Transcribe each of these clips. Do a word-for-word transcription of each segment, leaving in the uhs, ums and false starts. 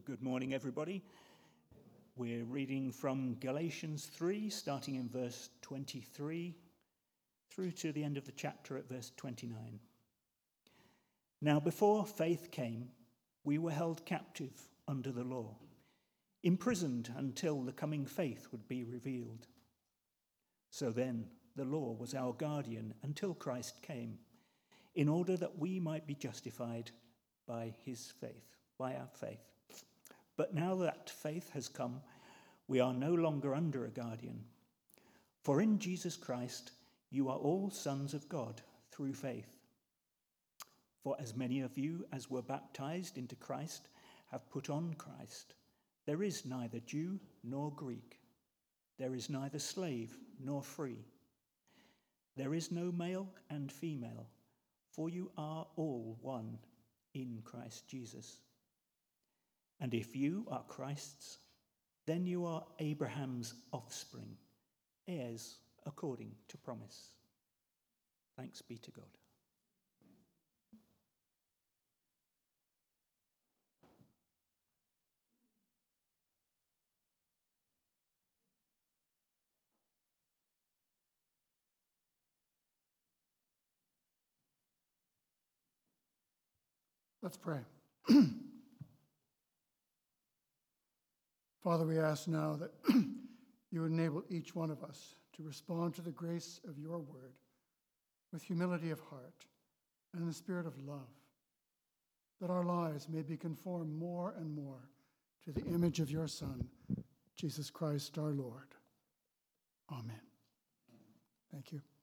Good morning, everybody. We're reading from Galatians three, starting in verse twenty-three, through to the end of the chapter at verse twenty-nine. Now, before faith came, we were held captive under the law, imprisoned until the coming faith would be revealed. So then, the law was our guardian until Christ came, in order that we might be justified by his faith, by our faith. But now that faith has come, we are no longer under a guardian. For in Jesus Christ, you are all sons of God through faith. For as many of you as were baptized into Christ have put on Christ. There is neither Jew nor Greek. There is neither slave nor free. There is no male and female, for you are all one in Christ Jesus. And if you are Christ's, then you are Abraham's offspring, heirs according to promise. Thanks be to God. Let's pray. Father, we ask now that you enable each one of us to respond to the grace of your word with humility of heart and in the spirit of love, that our lives may be conformed more and more to the image of your Son, Jesus Christ our Lord. Amen. Thank you.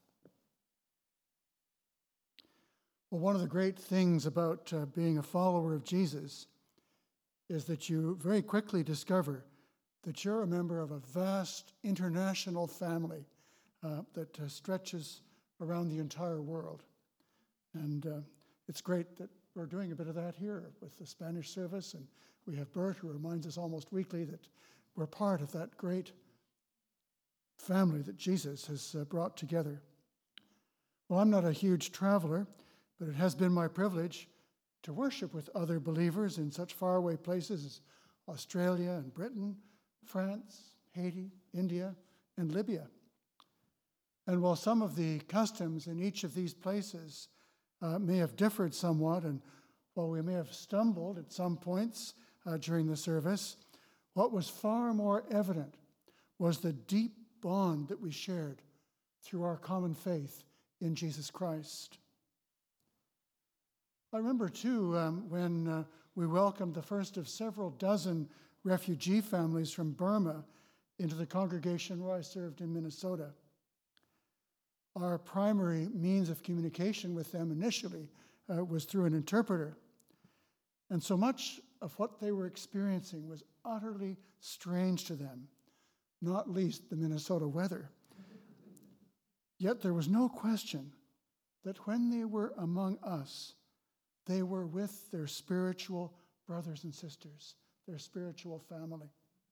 Well, one of the great things about uh, being a follower of Jesus is that you very quickly discover that you're a member of a vast international family uh, that uh, stretches around the entire world. And uh, it's great that we're doing a bit of that here with the Spanish service, and we have Bert, who reminds us almost weekly that we're part of that great family that Jesus has uh, brought together. Well, I'm not a huge traveler, but it has been my privilege to worship with other believers in such faraway places as Australia and Britain, France, Haiti, India, and Libya. And while some of the customs in each of these places uh, may have differed somewhat, and while we may have stumbled at some points uh, during the service, what was far more evident was the deep bond that we shared through our common faith in Jesus Christ. I remember, too, um, when uh, we welcomed the first of several dozen refugee families from Burma into the congregation where I served in Minnesota. Our primary means of communication with them initially uh, was through an interpreter. And so much of what they were experiencing was utterly strange to them, not least the Minnesota weather. Yet there was no question that when they were among us, they were with their spiritual brothers and sisters, their spiritual family.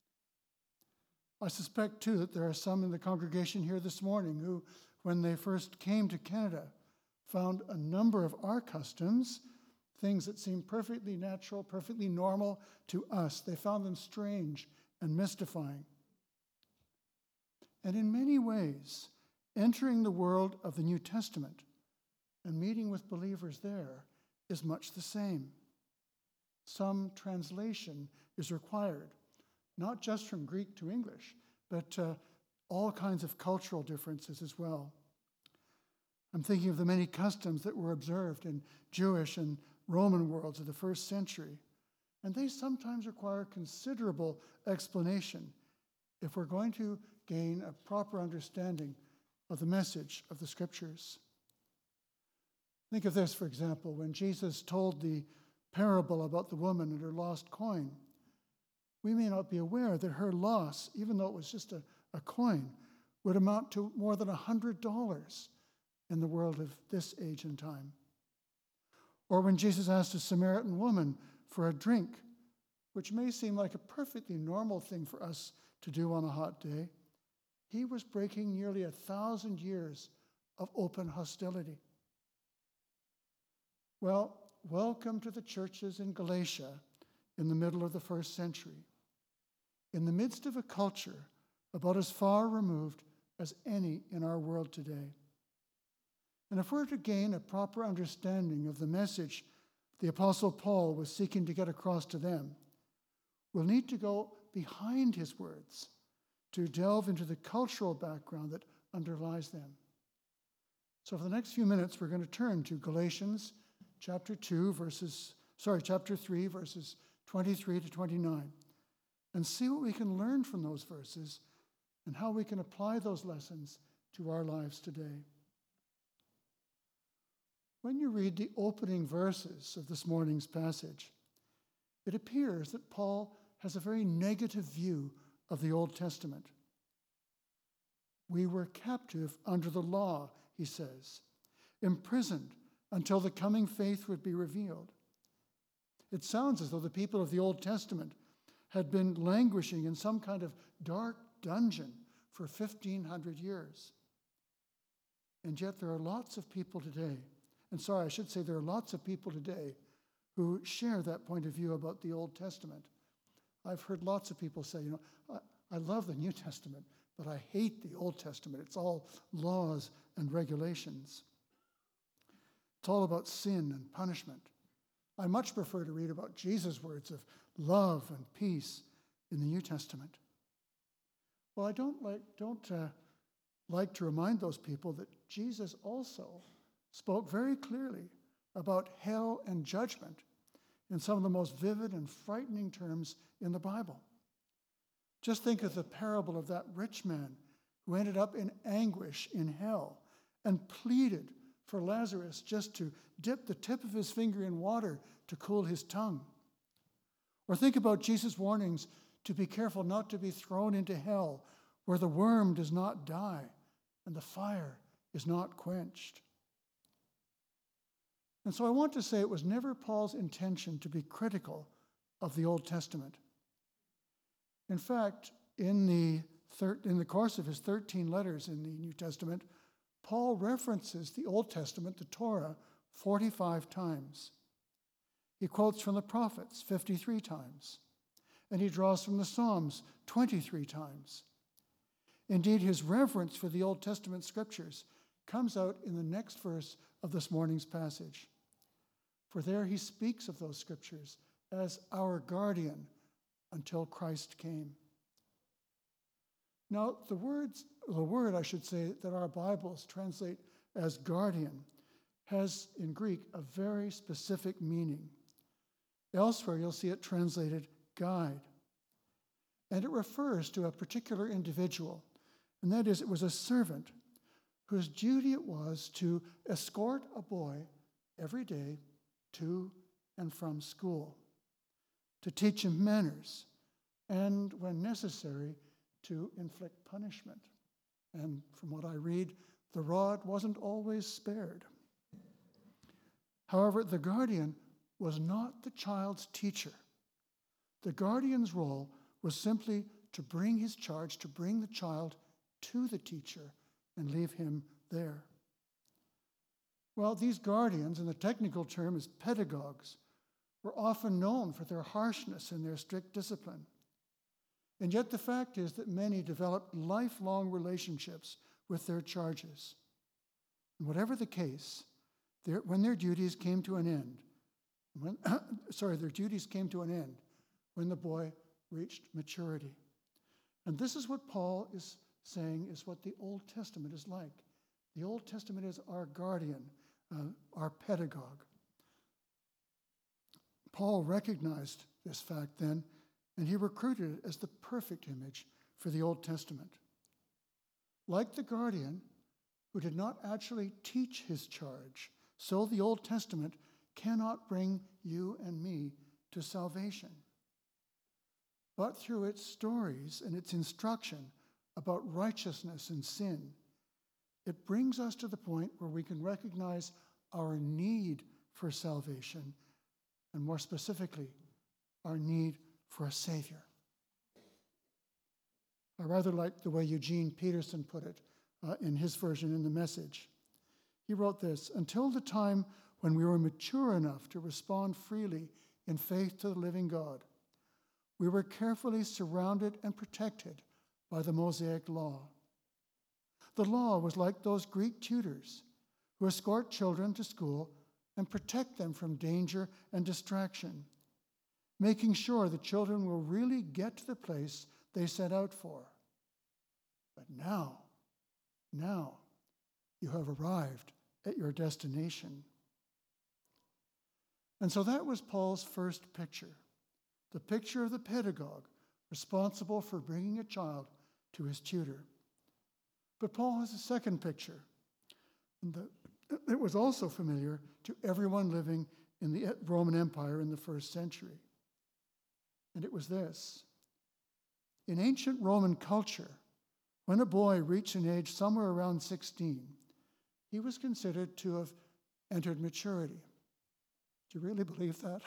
I suspect, too, that there are some in the congregation here this morning who, when they first came to Canada, found a number of our customs, things that seemed perfectly natural, perfectly normal to us. They found them strange and mystifying. And in many ways, entering the world of the New Testament and meeting with believers there is much the same. Some translation is required, not just from Greek to English, but uh, all kinds of cultural differences as well. I'm thinking of the many customs that were observed in Jewish and Roman worlds of the first century, and they sometimes require considerable explanation if we're going to gain a proper understanding of the message of the Scriptures. Think of this, for example, when Jesus told the parable about the woman and her lost coin. We may not be aware that her loss, even though it was just a, a coin, would amount to more than one hundred dollars in the world of this age and time. Or when Jesus asked a Samaritan woman for a drink, which may seem like a perfectly normal thing for us to do on a hot day, he was breaking nearly a thousand years of open hostility. Well, welcome to the churches in Galatia in the middle of the first century, in the midst of a culture about as far removed as any in our world today. And if we're to gain a proper understanding of the message the Apostle Paul was seeking to get across to them, we'll need to go behind his words to delve into the cultural background that underlies them. So for the next few minutes, we're going to turn to Galatians chapter two, verses, sorry, chapter three, verses twenty-three to twenty-nine, and see what we can learn from those verses and how we can apply those lessons to our lives today. When you read the opening verses of this morning's passage, it appears that Paul has a very negative view of the Old Testament. We were captive under the law, he says, imprisoned until the coming faith would be revealed. It sounds as though the people of the Old Testament had been languishing in some kind of dark dungeon for fifteen hundred years. And yet there are lots of people today, and sorry, I should say there are lots of people today who share that point of view about the Old Testament. I've heard lots of people say, you know, I, I love the New Testament, but I hate the Old Testament. It's all laws and regulations. It's all about sin and punishment. I much prefer to read about Jesus' words of love and peace in the New Testament. Well, I don't like, don't uh, like to remind those people that Jesus also spoke very clearly about hell and judgment in some of the most vivid and frightening terms in the Bible. Just think of the parable of that rich man who ended up in anguish in hell and pleaded for Lazarus just to dip the tip of his finger in water to cool his tongue. Or think about Jesus' warnings to be careful not to be thrown into hell, where the worm does not die and the fire is not quenched. And so I want to say it was never Paul's intention to be critical of the Old Testament. In fact, in the, thir- in the course of his thirteen letters in the New Testament, Paul references the Old Testament, the Torah, forty-five times. He quotes from the prophets fifty-three times, and he draws from the Psalms twenty-three times. Indeed, his reverence for the Old Testament scriptures comes out in the next verse of this morning's passage. For there he speaks of those scriptures as our guardian until Christ came. Now, the words, the word, I should say, that our Bibles translate as guardian has, in Greek, a very specific meaning. Elsewhere, you'll see it translated guide. And it refers to a particular individual, and that is, it was a servant whose duty it was to escort a boy every day to and from school, to teach him manners, and when necessary, to inflict punishment. And from what I read, the rod wasn't always spared. However, the guardian was not the child's teacher. The guardian's role was simply to bring his charge, to bring the child to the teacher and leave him there. Well, these guardians, and the technical term is pedagogues, were often known for their harshness and their strict discipline. And yet the fact is that many developed lifelong relationships with their charges. And whatever the case, their, when their duties came to an end, when, sorry, their duties came to an end when the boy reached maturity. And this is what Paul is saying is what the Old Testament is like. The Old Testament is our guardian, uh, our pedagogue. Paul recognized this fact then, and he recruited it as the perfect image for the Old Testament. Like the guardian, who did not actually teach his charge, so the Old Testament cannot bring you and me to salvation. But through its stories and its instruction about righteousness and sin, it brings us to the point where we can recognize our need for salvation, and more specifically, our need for a Savior. I rather like the way Eugene Peterson put it uh, in his version in the Message. He wrote this: until the time when we were mature enough to respond freely in faith to the living God. We were carefully surrounded and protected by the Mosaic law. The law was like those Greek tutors who escort children to school and protect them from danger and distraction, making sure the children will really get to the place they set out for. But now, now, you have arrived at your destination. And so that was Paul's first picture, the picture of the pedagogue responsible for bringing a child to his tutor. But Paul has a second picture, and the, it was also familiar to everyone living in the Roman Empire in the first century. And it was this. In ancient Roman culture, when a boy reached an age somewhere around sixteen, he was considered to have entered maturity. Do you really believe that?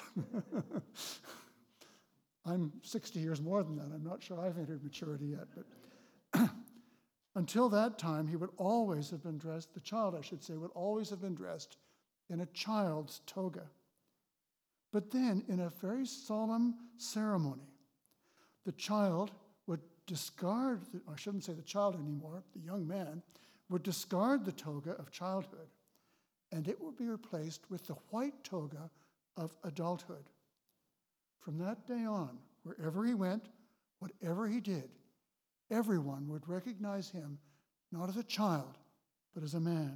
I'm sixty years more than that. I'm not sure I've entered maturity yet. But until that time, he would always have been dressed, the child, I should say, would always have been dressed in a child's toga. But then, in a very solemn ceremony, the child would discard, the, I shouldn't say the child anymore, the young man, would discard the toga of childhood, and it would be replaced with the white toga of adulthood. From that day on, wherever he went, whatever he did, everyone would recognize him not as a child, but as a man.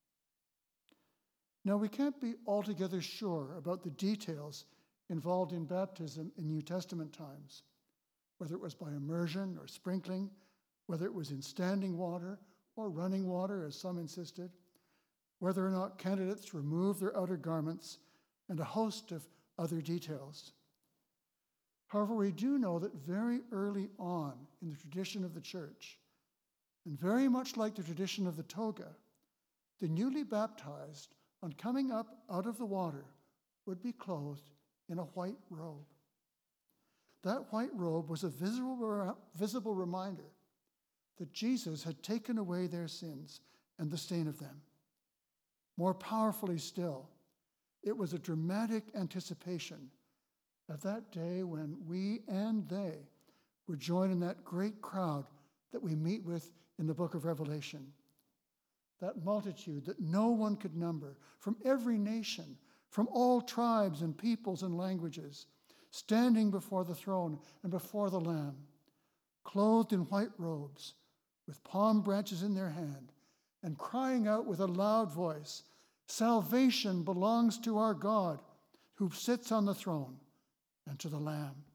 Now, we can't be altogether sure about the details involved in baptism in New Testament times, whether it was by immersion or sprinkling, whether it was in standing water or running water, as some insisted, whether or not candidates removed their outer garments, and a host of other details. However, we do know that very early on in the tradition of the church, and very much like the tradition of the toga, the newly baptized, on coming up out of the water, would be clothed in a white robe. That white robe was a visible, visible reminder that Jesus had taken away their sins and the stain of them. More powerfully still, it was a dramatic anticipation of that day when we and they would join in that great crowd that we meet with in the book of Revelation. That multitude that no one could number, from every nation, from all tribes and peoples and languages, standing before the throne and before the Lamb, clothed in white robes, with palm branches in their hand, and crying out with a loud voice, "Salvation belongs to our God, who sits on the throne, and to the Lamb."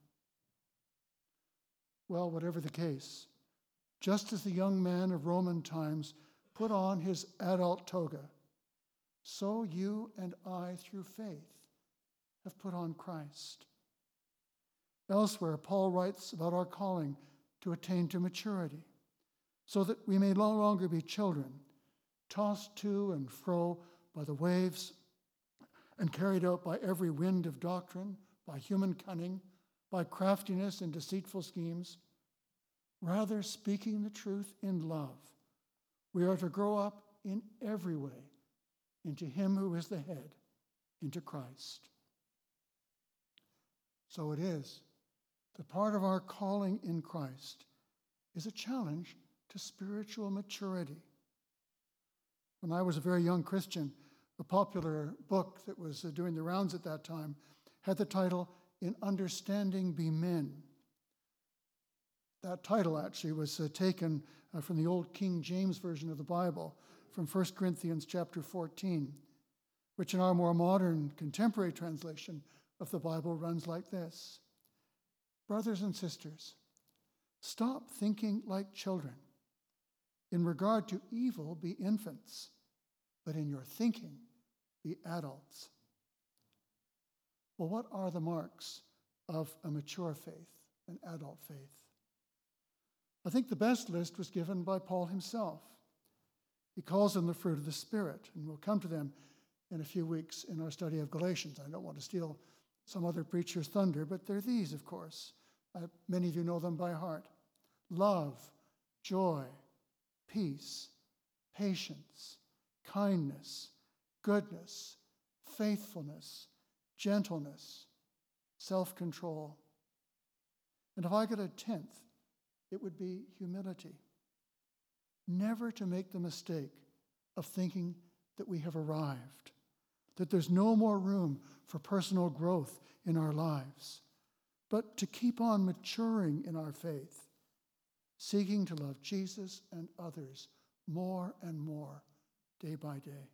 Well, whatever the case, just as the young man of Roman times put on his adult toga, so you and I, through faith, have put on Christ. Elsewhere, Paul writes about our calling to attain to maturity, so that we may no longer be children, tossed to and fro by the waves and carried out by every wind of doctrine, by human cunning, by craftiness and deceitful schemes. Rather, speaking the truth in love, we are to grow up in every way into him who is the head, into Christ. So it is that part of our calling in Christ is a challenge to spiritual maturity. When I was a very young Christian, a popular book that was doing the rounds at that time had the title, "In Understanding Be Men." That title actually was uh, taken uh, from the old King James Version of the Bible, from First Corinthians chapter fourteen, which in our more modern contemporary translation of the Bible runs like this: "Brothers and sisters, stop thinking like children. In regard to evil, be infants, but in your thinking, be adults." Well, what are the marks of a mature faith, an adult faith? I think the best list was given by Paul himself. He calls them the fruit of the Spirit, and we'll come to them in a few weeks in our study of Galatians. I don't want to steal some other preacher's thunder, but they're these, of course. Uh, many of you know them by heart. Love, joy, peace, patience, kindness, goodness, faithfulness, gentleness, self-control. And if I got a tenth, it would be humility. Never to make the mistake of thinking that we have arrived, that there's no more room for personal growth in our lives, but to keep on maturing in our faith, seeking to love Jesus and others more and more day by day.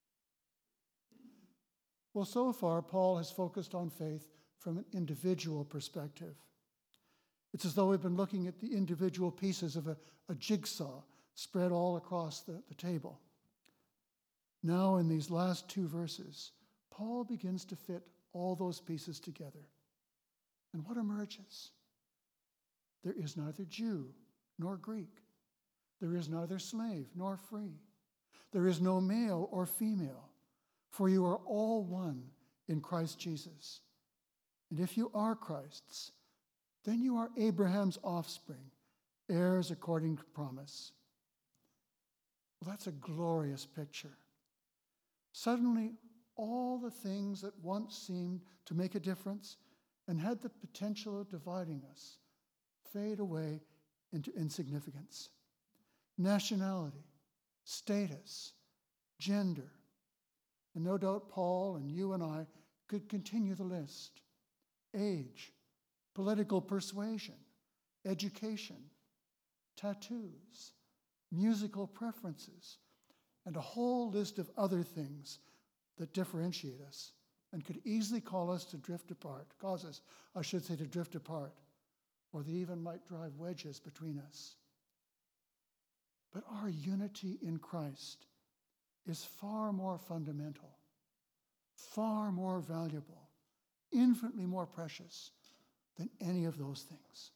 Well, so far, Paul has focused on faith from an individual perspective. It's as though we've been looking at the individual pieces of a, a jigsaw spread all across the, the table. Now, in these last two verses, Paul begins to fit all those pieces together. And what emerges? There is neither Jew nor Greek. There is neither slave nor free. There is no male or female, for you are all one in Christ Jesus. And if you are Christ's, then you are Abraham's offspring, heirs according to promise. Well, that's a glorious picture. Suddenly, all the things that once seemed to make a difference and had the potential of dividing us fade away into insignificance. Nationality, status, gender, and no doubt Paul and you and I could continue the list. Age, political persuasion, education, tattoos, musical preferences, and a whole list of other things that differentiate us and could easily call us to drift apart, cause us, I should say, to drift apart, or they even might drive wedges between us. But our unity in Christ is far more fundamental, far more valuable, infinitely more precious than any of those things.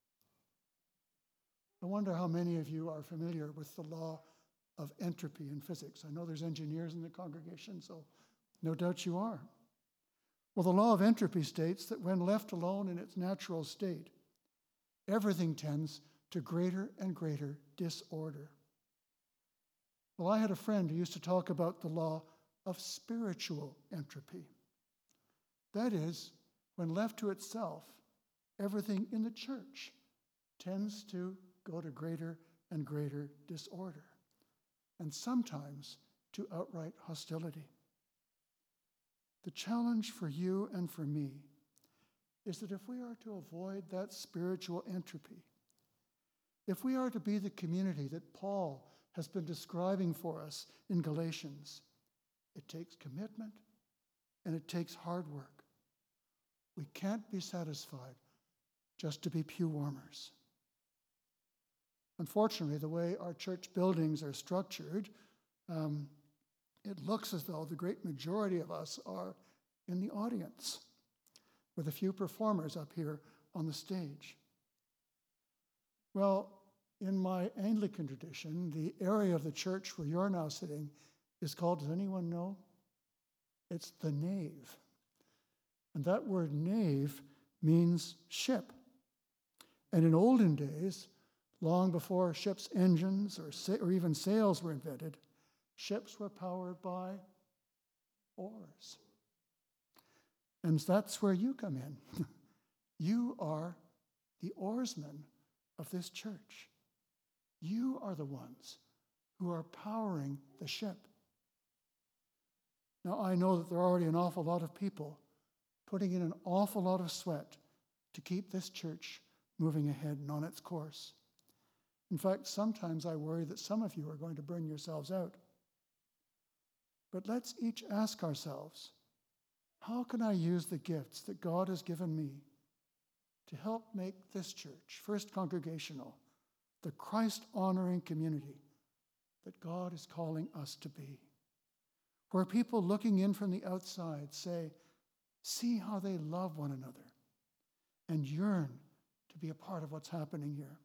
I wonder how many of you are familiar with the law of entropy in physics. I know there's engineers in the congregation, so no doubt you are. Well, the law of entropy states that when left alone in its natural state, everything tends to greater and greater disorder. Well, I had a friend who used to talk about the law of spiritual entropy. That is, when left to itself, everything in the church tends to go to greater and greater disorder, and sometimes to outright hostility. The challenge for you and for me is that if we are to avoid that spiritual entropy, if we are to be the community that Paul has been describing for us in Galatians, it takes commitment and it takes hard work. We can't be satisfied just to be pew warmers. Unfortunately, the way our church buildings are structured, um, it looks as though the great majority of us are in the audience, with a few performers up here on the stage. Well, in my Anglican tradition, the area of the church where you're now sitting is called, does anyone know? It's the nave. And that word nave means ship. And in olden days, long before ships' engines or, sa- or even sails were invented, ships were powered by oars. And that's where you come in. You are the oarsmen of this church. You are the ones who are powering the ship. Now, I know that there are already an awful lot of people putting in an awful lot of sweat to keep this church moving ahead and on its course. In fact, sometimes I worry that some of you are going to burn yourselves out. But let's each ask ourselves, how can I use the gifts that God has given me to help make this church, First Congregational, the Christ-honoring community that God is calling us to be? Where people looking in from the outside say, see how they love one another and yearn to be a part of what's happening here.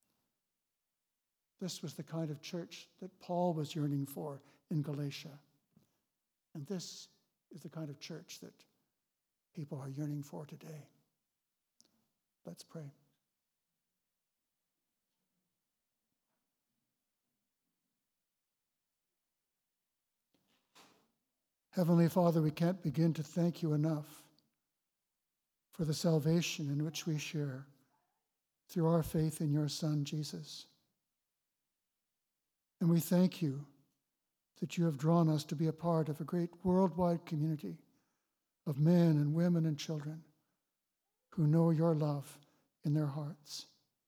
This was the kind of church that Paul was yearning for in Galatia. And this is the kind of church that people are yearning for today. Let's pray. Heavenly Father, we can't begin to thank you enough for the salvation in which we share through our faith in your Son, Jesus. And we thank you that you have drawn us to be a part of a great worldwide community of men and women and children who know your love in their hearts.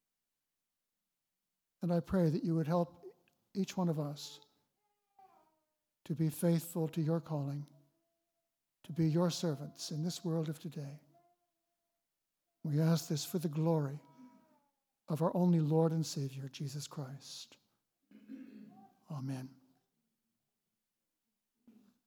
And I pray that you would help each one of us to be faithful to your calling, to be your servants in this world of today. We ask this for the glory of our only Lord and Savior, Jesus Christ. Amen.